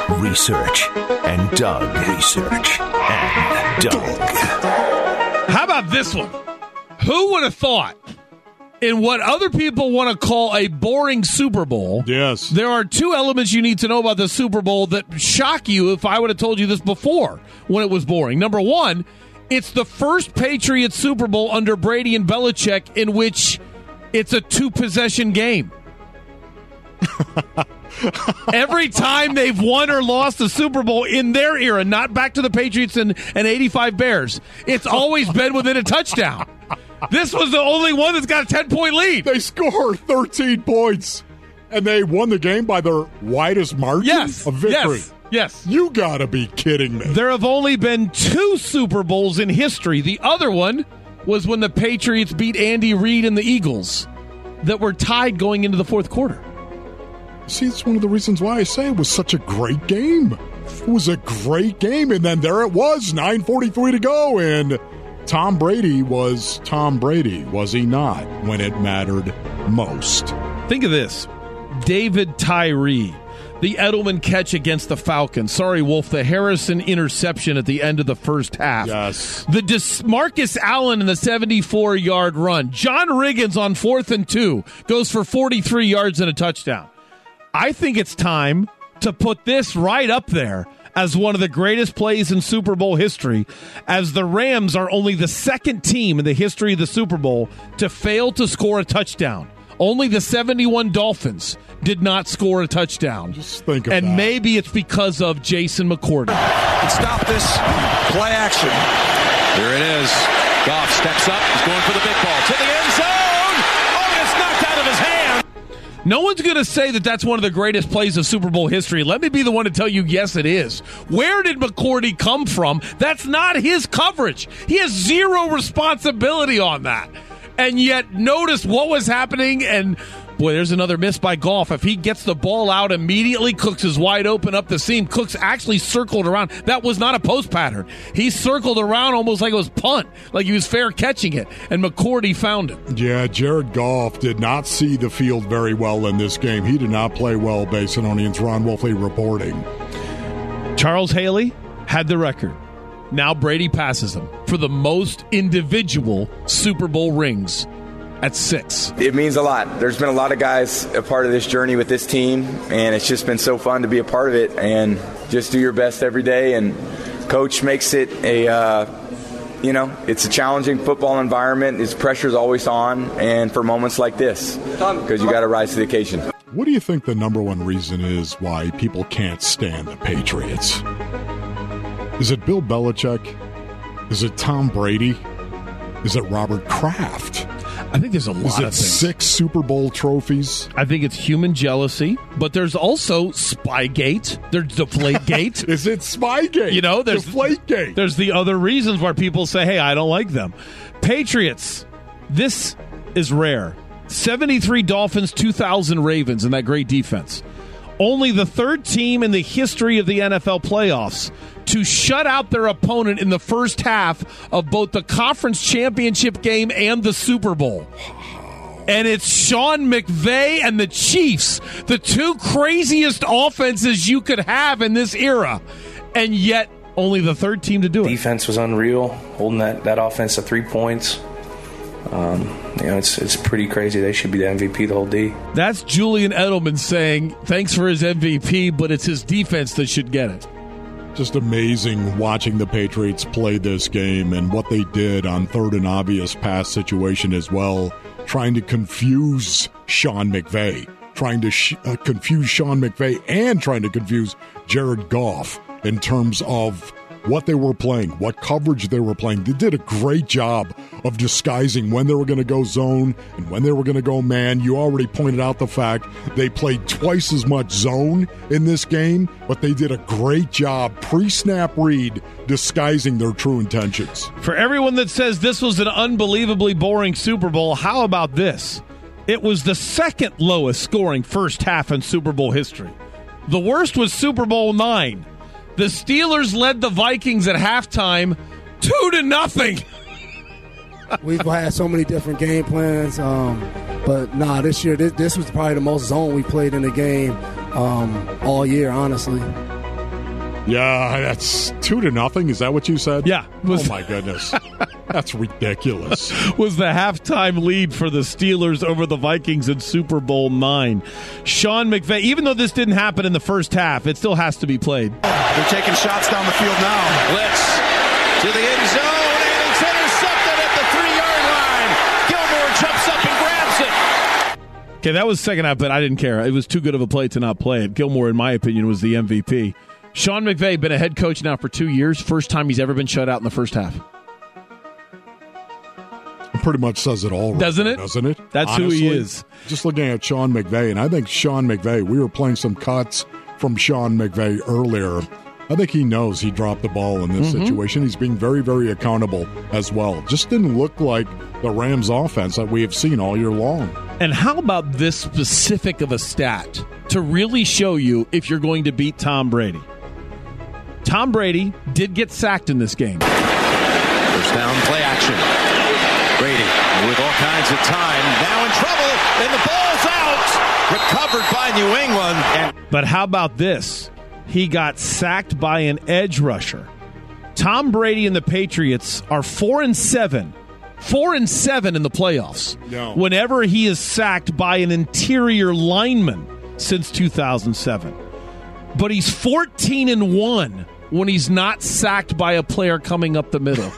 Research and Doug. Research and Doug. How about this one? Who would have thought in what other people want to call a boring Super Bowl, yes, there are two elements you need to know about the Super Bowl that shock you if I would have told you this before when it was boring. Number one, it's the first Patriots Super Bowl under Brady and Belichick in which it's a two-possession game. Every time they've won or lost the Super Bowl in their era, not back to the Patriots and 85 Bears, it's always been within a touchdown. This was the only one that's got a 10-point lead. They scored 13 points, and they won the game by their widest margin of victory. Yes. You got to be kidding me. There have only been two Super Bowls in history. The other one was when the Patriots beat Andy Reid and the Eagles that were tied going into the fourth quarter. See, it's one of the reasons why I say it was such a great game. It was a great game, and then there it was, 9:43 to go, and Tom Brady was Tom Brady, was he not, when it mattered most? Think of this. David Tyree, the Edelman catch against the Falcons. Sorry, Wolf, the Harrison interception at the end of the first half. Yes. The Marcus Allen in the 74-yard run. John Riggins on 4th and 2 goes for 43 yards and a touchdown. I think it's time to put this right up there as one of the greatest plays in Super Bowl history, as the Rams are only the second team in the history of the Super Bowl to fail to score a touchdown. Only the 71 Dolphins did not score a touchdown. Just think of and that. Maybe it's because of Jason McCourty. Stop this play action. Here it is. Goff steps up. He's going for the big ball to the end zone. Oh, and it's knocked out of his hand. No one's going to say that that's one of the greatest plays of Super Bowl history. Let me be the one to tell you, yes, it is. Where did McCourty come from? That's not his coverage. He has zero responsibility on that. And yet, notice what was happening, and boy, there's another miss by Goff. If he gets the ball out immediately, Cooks is wide open up the seam. Cooks actually circled around. That was not a post pattern. He circled around almost like it was punt, like he was fair catching it, and McCourty found it. Yeah, Jared Goff did not see the field very well in this game. He did not play well, Basinonians. Ron Wolfley reporting. Charles Haley had the record. Now Brady passes him for the most individual Super Bowl rings at 6. It means a lot. There's been a lot of guys a part of this journey with this team, and it's just been so fun to be a part of it, and just do your best every day. And Coach makes it it's a challenging football environment. His pressure's always on, and for moments like this, because you got to rise to the occasion. What do you think the number one reason is why people can't stand the Patriots? Is it Bill Belichick? Is it Tom Brady? Is it Robert Kraft? I think there's a lot of things. Is it 6 Super Bowl trophies? I think it's human jealousy, but there's also Spygate. There's Deflategate. Is it Spygate? You know, there's Deflategate. There's the other reasons why people say, hey, I don't like them. Patriots, this is rare. 73 Dolphins, 2,000 Ravens in that great defense. Only the third team in the history of the NFL playoffs to shut out their opponent in the first half of both the conference championship game and the Super Bowl. And it's Sean McVay and the Chiefs, the two craziest offenses you could have in this era. And yet, only the third team to do it. Defense was unreal, holding that offense to 3 points. It's pretty crazy. They should be the MVP the whole D. That's Julian Edelman saying thanks for his MVP, but it's his defense that should get it. Just amazing watching the Patriots play this game and what they did on third and obvious pass situation as well, trying to confuse Sean McVay, trying to confuse Sean McVay and trying to confuse Jared Goff in terms of what they were playing, what coverage they were playing. They did a great job of disguising when they were going to go zone and when they were going to go man. You already pointed out the fact they played twice as much zone in this game, but they did a great job pre-snap read disguising their true intentions. For everyone that says this was an unbelievably boring Super Bowl, how about this? It was the second lowest scoring first half in Super Bowl history. The worst was Super Bowl IX. The Steelers led the Vikings at halftime 2-0. We've had so many different game plans, but this year, this was probably the most zone we played in the game all year, honestly. Yeah, that's 2-0. Is that what you said? Yeah. Oh, my goodness. That's ridiculous. Was the halftime lead for the Steelers over the Vikings in Super Bowl IX. Sean McVay, even though this didn't happen in the first half, it still has to be played. They're taking shots down the field now. Blitz to the end zone, and it's intercepted at the 3-yard line. Gilmore jumps up and grabs it. Okay, that was second half, but I didn't care. It was too good of a play to not play it. Gilmore, in my opinion, was the MVP. Sean McVay, been a head coach now for 2 years. First time he's ever been shut out in the first half. It pretty much says it all. Doesn't right it? There, doesn't it? That's Honestly, who he is. Just looking at Sean McVay, and I think Sean McVay, we were playing some cuts from Sean McVay earlier. I think he knows he dropped the ball in this situation. He's being very, very accountable as well. Just didn't look like the Rams offense that we have seen all year long. And how about this specific of a stat to really show you if you're going to beat Tom Brady? Tom Brady did get sacked in this game. First down, play action. Brady with all kinds of time. Now in trouble, and the ball's out. Recovered by New England. But how about this? He got sacked by an edge rusher. Tom Brady and the Patriots are 4-7. 4-7 in the playoffs. No. Whenever he is sacked by an interior lineman since 2007. But he's 14-1 when he's not sacked by a player coming up the middle.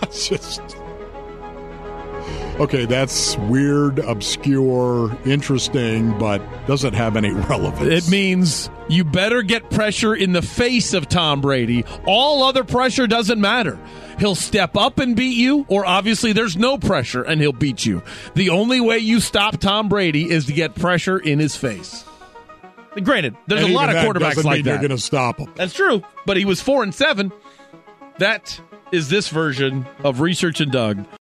Okay, that's weird, obscure, interesting, but doesn't have any relevance. It means you better get pressure in the face of Tom Brady. All other pressure doesn't matter. He'll step up and beat you, or obviously there's no pressure and he'll beat you. The only way you stop Tom Brady is to get pressure in his face. Granted, there's a lot of quarterbacks like that. You're going to stop him. That's true, but he was 4-7. That is this version of Research and Doug.